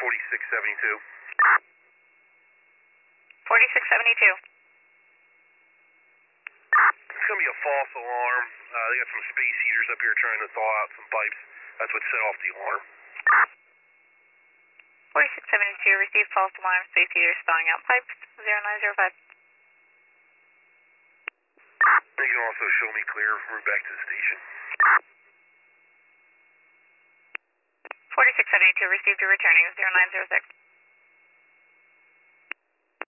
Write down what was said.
4672. 4672. It's going to be a false alarm. They got some space heaters up here trying to thaw out some pipes. That's what set off the alarm. 4672, received false alarm, space heaters thawing out pipes, 0905. You can also show me clear route back to the station. 4672, received, you're returning, 0906.